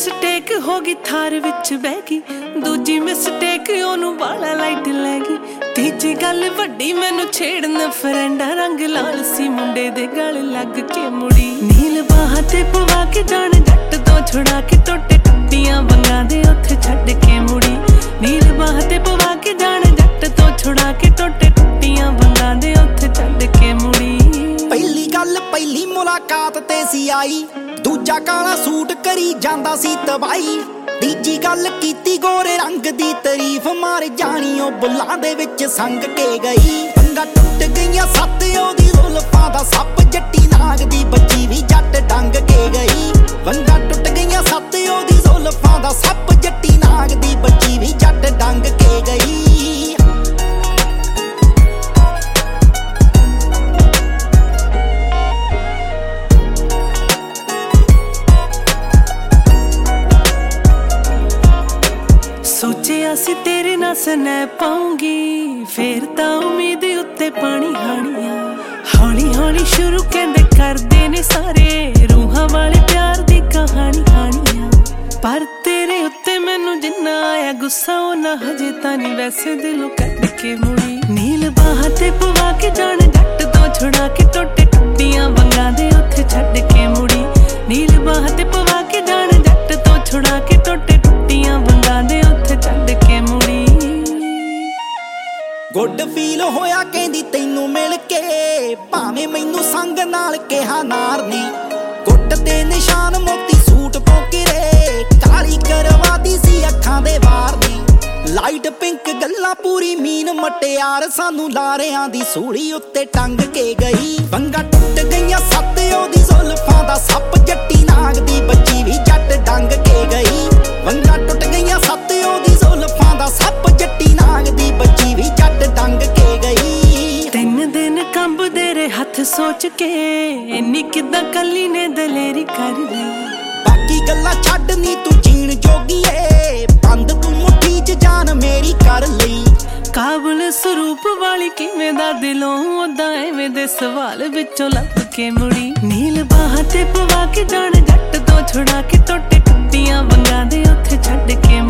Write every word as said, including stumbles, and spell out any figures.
Mistake ਹੋ ਗਈ ਥਾਰ ਵਿੱਚ ਬਹਿ ਗਈ, ਦੂਜੀ ਮਿਸਟੇਕ ਉਹਨੂੰ ਬਾਲਾ ਲਾਈਟ ਲੈ ਗਈ, ਤੀਜੀ ਗੱਲ ਵੱਡੀ ਮੈਨੂੰ ਛੇੜਨ ਫਰੈਂਡਾ ਰੰਗ ਲਾਲ ਸੀ ਮੁੰਡੇ ਦੇ ਗਲ ਲੱਗ ਕੇ ਮੁੜੀ। ਨੀਲ ਬਾਹਾਂ ਤੇ ਪਵਾ ਕੇ ਜਾਣ ਜੱਟ ਤੋਂ ਛੁਡਾ ਕੇ ਟੋਟੇ ਟੁੱਟੀਆਂ ਵੰਗਾਂ ਦੇ ਉੱਥੇ ਛੱਡ ਕੇ ਮੁੜੀ। ਨੀਲ ਬਾਹਾਂ ਤੇ ਪਵਾ ਕੇ ਜਾਣ ਜੱਟ ਤੋਂ ਛੁਡਾ ਕੇ ਟੋਟੇ ਟੁੱਟੀਆਂ ਵੰਗਾਂ ਦੇ ਉੱਥੇ ਛੱਡ ਕੇ ਮੁੜੀ। ਪਹਿਲੀ ਗੱਲ ਪਹਿਲੀ ਮੁਲਾਕਾਤ ਤੇ ਸੀ ਆਈ, ਦੂਜਾ ਕਾਲਾ ਸੂਟ ਕਰੀ ਜਾਂਦਾ ਸੀ ਤਬਾਈ, ਤੀਜੀ ਗੱਲ ਕੀਤੀ ਗੋਰੇ ਰੰਗ ਦੀ ਤਾਰੀਫ ਮਾਰ ਜਾਣੀ ਉਹ ਬੁੱਲਾਂ ਦੇ ਵਿੱਚ ਸੰਗ ਕੇ ਗਈ। ਵੰਗਾਂ ਟੁੱਟ ਗਈਆਂ ਸੱਤ ਉਹਦੀ ਜ਼ੁਲਫਾਂ ਦਾ ਸੱਪ ਜੱਟੀ ਨਾਗ ਦੀ ਬੱਚੀ ਵੀ ਜੱਟ ਡੰਗ ਕੇ ਗਈ। ਵੰਗਾਂ ਟੁੱਟ ਗਈਆਂ ਸੱਤ ਉਹਦੀ ਜ਼ੁਲਫਾਂ ਦਾ ਸੱਪ ਜੱਟੀ ਨਾਗ ਦੀ ਬੱਚੀ ਵੀ ਜੱਟ ਡੰਗ ਕੇ ਗਈ। ਸੋਚਿਆ ਸੀ ਤੇਰੇ ਨਾਲ ਸਨੈਪ ਪਾਉਂਗੀ, ਫੇਰ ਤਾਂ ਉਮੀਦ ਉੱਤੇ ਪਾਣੀ ਹਾਣੀਆਂ। ਹੌਲੀ ਹੌਲੀ ਸ਼ੁਰੂ ਕਹਿੰਦੇ ਕਰਦੇ ਨੇ ਸਾਰੇ, ਰੂਹਾਂ ਵਾਲੇ ਪਿਆਰ ਦੀ ਕਹਾਣੀ ਹਾਣੀਆਂ। ਪਰ ਤੇਰੇ ਉੱਤੇ ਮੈਨੂੰ ਜਿੰਨਾ ਆਇਆ ਗੁੱਸਾ ਉਹ ਨਾ ਹਜੇ ਤਾਂ ਨਹੀਂ ਵੈਸੇ ਦਿਲੋਂ ਕੱਢ ਕੇ ਮੁੜੀ। ਨੀਲ ਬਾਹਾਂ ਤੇ ਪਵਾ ਕੇ ਜਾਣ ਜੱਟ ਤੋਂ ਛੁਡਾ ਕੇ ਟੋਟੇ ਟੁੱਟੀਆਂ ਵੰਗਾਂ ਦੇ ਉੱਥੇ ਛੱਡ ਕੇ ਮੁੜੀ। ਨੀਲ ਬਾਹਾਂ ਤੇ ਪਵਾ ਕੇ ਜਾਣ ਜੱਟ ਤੋਂ ਛੁਡਾ ਕੇ ਟੋਟੇ ਟੁੱਟੀਆਂ ਵੰਗਾਂ ਦੇ ਉੱਥੇ ਛੱਡ ਕੇ ਮੁੜੀ। ਗੁੱਡ ਫੀਲ ਹੋਇਆ ਕਹਿੰਦੀ ਤੈਨੂੰ ਮਿਲ ਕੇ, ਭਾਵੇਂ ਮੈਨੂੰ ਸੰਗ ਨਾਲ ਕਿਹਾ ਨਾਰ ਨੇ। ਗੁੱਟ ਤੇ ਨਿਸ਼ਾਨ ਮੋਤੀ ਸੂਟ ਪੋਕਰੇ, ਕਾਲੀ ਕਰਵਾਦੀ ਸੀ ਅੱਖਾਂ ਦੇ ਵਾਰ ਨੇ। ਲਾਈਟ ਪਿੰਕ ਗੱਲਾਂ ਪੂਰੀ ਮੀਨ ਮਟਿਆਰ ਸਾਨੂੰ ਲਾਰਿਆਂ ਦੀ ਸੂਲੀ ਉੱਤੇ ਟੰਗ ਕੇ ਗਈ। ਵੰਗਾਂ ਟੁੱਟ ਗਈਆਂ ਸੱਤ ਉਹਦੀ ਜ਼ੁਲਫਾਂ ਦਾ ਸੱਪ ਜੱਟੀ ਨਾਗ ਦੀ ਬੱਚੀ ਵੀ ਜੱਟ ਡੰਗ ਕੇ ਗਈ। ਵੰਗਾਂ ਟੁੱਟ ਗਈਆਂ ਸੱਤ ਉਹਦੀ ਜ਼ੁਲਫਾਂ ਦਾ ਸੱਪ ਜੱਟੀ ਨਾਗ ਦੀ ਬੱਚੀ ਵੀ ਜੱਟ ਡੰਗ ਕੇ ਗਈ। ਤਿੰਨ ਦਿਨ ਕੰਬਦੇ ਰਹੇ ਹੱਥ ਸੋਚ ਕੇ, ਇੰਨੀ ਕਿੱਦਾਂ ਕੱਲੀ ਨੇ ਦਲੇਰੀ ਕਰ ਲਈ। ਬਾਕੀ ਗੱਲਾਂ ਛੱਡ ਨੀ ਤੂੰ ਜੀਣ ਜੋਗੀ ਏ, ਬੰਦ ਤੂੰ ਮੁੱਠੀ ਚ ਜਾਨ ਮੇਰੀ ਕਰ ਲਈ। ਕਾਬਲ ਸਰੂਪ ਵਾਲੀ ਕਿਵੇਂ ਦਾ ਦਿਲੋਂ ਉਦਾਂ ਐਵੇਂ ਦੇ ਸਵਾਲ ਵਿੱਚੋਂ ਲੱਭ ਕੇ ਮੁੜੀ। ਨੀਲ ਬਾਹਾਂ ਤੇ ਪਵਾ ਕੇ ਜਾਣ ਜੱਟ ਤੋਂ ਛੁਡਾ ਕੇ ਟੋਟੇ ਟੁੱਟੀਆਂ ਵੰਗਾਂ ਦੇ ਉੱਥੇ ਛੱਡ ਕੇ